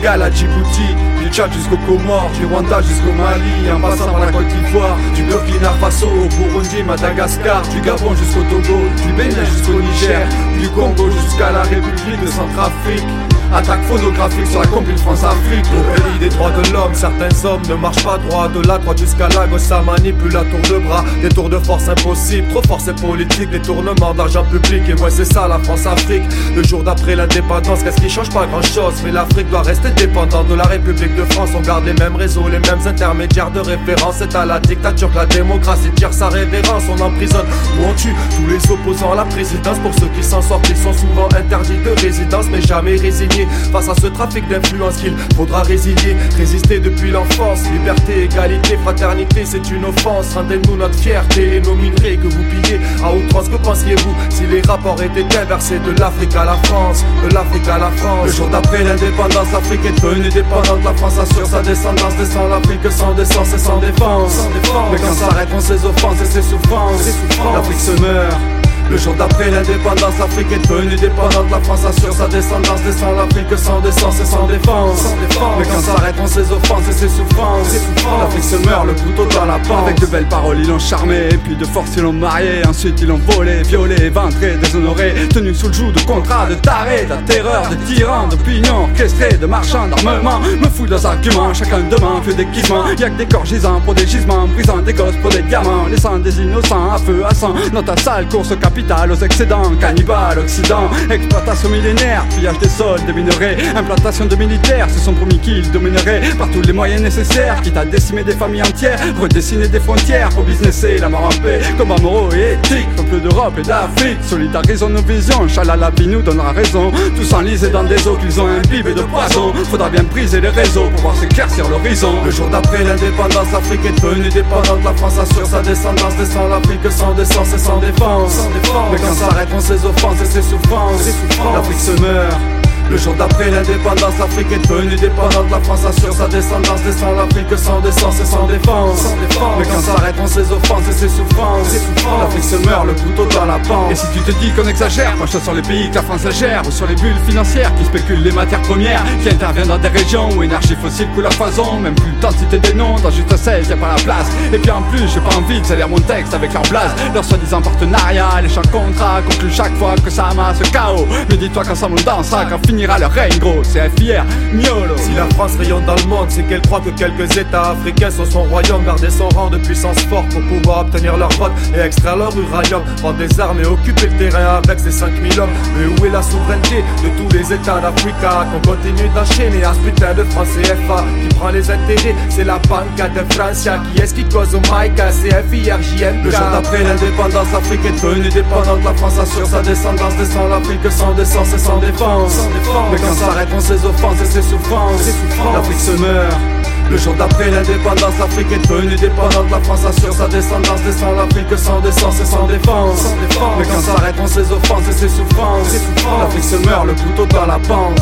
Sénégal à Djibouti, du Tchad jusqu'au Comores, du Rwanda jusqu'au Mali, en passant par la Côte d'Ivoire, du Burkina Faso au Burundi, Madagascar, du Gabon jusqu'au Togo, du Bénin jusqu'au Niger, du Congo jusqu'à la République de Centrafrique. Attaque phonographique sur la compil France-Afrique. Au pays des droits de l'homme, certains hommes ne marchent pas droit. De la droite jusqu'à la gauche, ça manipule la tour de bras. Des tours de force impossibles, trop fort c'est politique. Les tournements d'argent public, et ouais c'est ça la France-Afrique. Le jour d'après l'indépendance, qu'est-ce qui change? Pas grand chose. Mais l'Afrique doit rester dépendante de la République de France. On garde les mêmes réseaux, les mêmes intermédiaires de référence. C'est à la dictature que la démocratie tire sa révérence. On emprisonne ou on tue tous les opposants à la présidence. Pour ceux qui s'en sortent, ils sont souvent interdits de résidence, mais jamais résignés face à ce trafic d'influence qu'il faudra résilier. Résister depuis l'enfance, liberté, égalité, fraternité, c'est une offense. Rendez-nous notre fierté et nos minerais que vous pillez à outrance. Que pensiez-vous si les rapports étaient inversés de l'Afrique à la France, de l'Afrique à la France? Le jour d'après l'indépendance, l'Afrique est devenue dépendante. La France assure sa descendance, descend l'Afrique sans décence et sans défense. Mais quand s'arrêteront ses offenses et ses souffrances, l'Afrique se meurt. Le jour d'après l'indépendance, l'Afrique est devenue dépendante. La France assure sa descendance, descend l'Afrique sans décence et sans défense. Mais quand s'arrêteront ses offenses et ses souffrances, l'Afrique se meurt, le couteau dans la panse. Avec de belles paroles ils l'ont charmé, et puis de force ils l'ont marié. Ensuite ils l'ont volé, violé, éventré, déshonoré, tenu sous le joug de contrats, de tarés, de terreur, de tyrans, d'opinions orchestrées, de marchands d'armement. Me fous de leurs arguments, chacun demande que d'équipement. Y'a que des corps gisants pour des gisements, brisant des gosses pour des diamants, laissant des innocents à feu, à sang. Dans ta sale course au capital, aux excédents, cannibales, Occident, exploitation millénaire, pillage des sols, des minerais, implantation de militaires, se sont promis qu'ils domineraient par tous les moyens nécessaires, quitte à décimer des familles entières, redessiner des frontières pour businesser la mort en paix, combats moraux et éthiques, peuple d'Europe et d'Afrique, solidarisons nos visions, Inch'Allah la vie nous donnera raison, tous enlisés dans des eaux qu'ils ont imbibées de poison, faudra bien briser les réseaux pour voir s'éclaircir l'horizon. Le jour d'après l'indépendance, l'Afrique est devenue dépendante. La France assure sa descendance, descend l'Afrique sans décence et sans défense. Mais quand s'arrêteront ses offenses et ses souffrances, l'Afrique se meurt. Le jour d'après l'indépendance, l'Afrique est devenue dépendante. La France assure sa descendance, descend l'Afrique sans décence et sans défense. Mais quand s'arrêteront ses offenses et ses souffrances, l'Afrique se meurt, le couteau dans la panse. Et si tu te dis qu'on exagère, penche-toi sur les pays que la France gère, ou sur les bulles financières qui spéculent les matières premières, qui interviennent dans des régions où énergie fossile coule à foison. Même plus le temps de citer des noms, dans juste 16 y'a pas la place. Et puis en plus j'ai pas envie de salir mon texte avec leur blase, leur soi-disant partenariat, les champs contrats conclus chaque fois que ça amasse le chaos. Mais dis-toi qu'ensemble on dansera quand finira le règne gros, c'est FIR, miolo. Si la France rayonne dans le monde, c'est qu'elle croit que quelques états africains sont son royaume. Garder son rang de puissance forte pour pouvoir obtenir leur vote et extraire leur uranium, prendre des armes et occuper le terrain avec ses 5000 hommes. Mais où est la souveraineté de tous les états d'Afrique? Qu'on continue d'enchaîner à ce putain de France CFA qui prend les intérêts, c'est la Banca de Francia. Qui est-ce qui cause au Maïka? C'est FIR, JMK. Le jour d'après l'indépendance, l'Afrique est devenue dépendante. La France assure sa descendance, descend l'Afrique sans décence et sans défense. Mais quand s'arrêteront ses offenses et ses souffrances, l'Afrique se meurt. Le jour d'après l'indépendance, l'Afrique est devenue dépendante. La France assure sa descendance, descend l'Afrique sans décence et sans défense. Mais quand s'arrêteront ses offenses et ses souffrances, l'Afrique se meurt, le couteau dans la panse.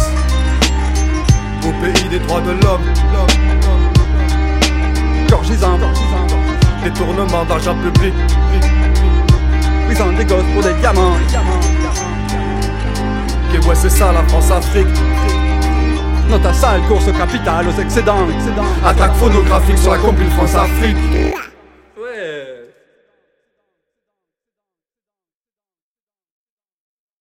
Au pays des droits de l'homme, corps gisant, détournement d'argent public, brisant des gosses pour des diamants. Et ouais c'est ça la France-Afrique. Dans ta sale course au capital, aux excédents. Attaque phonographique sur la compil France-Afrique.